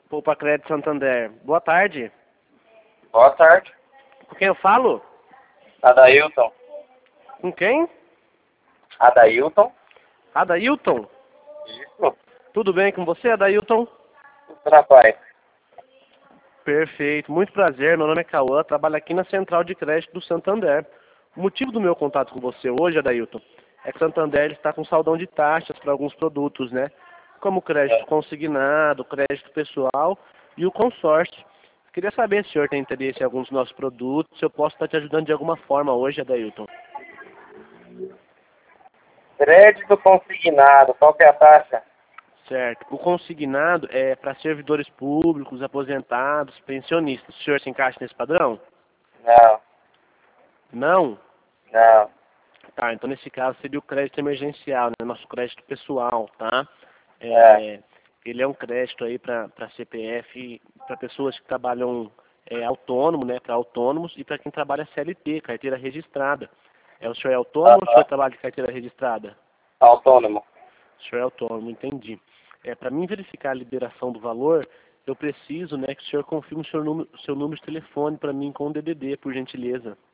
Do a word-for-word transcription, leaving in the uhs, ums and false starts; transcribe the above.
Poupa Crédito Santander. Boa tarde. Boa tarde. Com quem eu falo? Adailton. Com quem? Adailton. Adailton? Isso. Tudo bem com você, Adailton? Tudo na paz. Perfeito. Muito prazer. Meu nome é Cauã. Trabalho aqui na Central de Crédito do Santander. O motivo do meu contato com você hoje, Adailton, é que o Santander está com saldão de taxas para alguns produtos, né? Como crédito É. consignado, crédito pessoal e o consórcio. Queria saber se o senhor tem interesse em alguns dos nossos produtos, se eu posso estar te ajudando de alguma forma hoje, Adailton. Crédito consignado. Qual que é a taxa? Certo. O consignado é para servidores públicos, aposentados, pensionistas. O senhor se encaixa nesse padrão? Não. Não? Não. Tá, então nesse caso seria o crédito emergencial, né? Nosso crédito pessoal, tá? É. Ele é um crédito aí para C P F, para pessoas que trabalham é, autônomo, né? Para autônomos e para quem trabalha C L T, carteira registrada. É, o senhor é autônomo ou o senhor Aham. trabalha de carteira registrada? Autônomo. O senhor é autônomo, entendi. É, para mim verificar a liberação do valor, eu preciso, né, que o senhor confirme o seu número, seu número de telefone para mim com o D D D, por gentileza.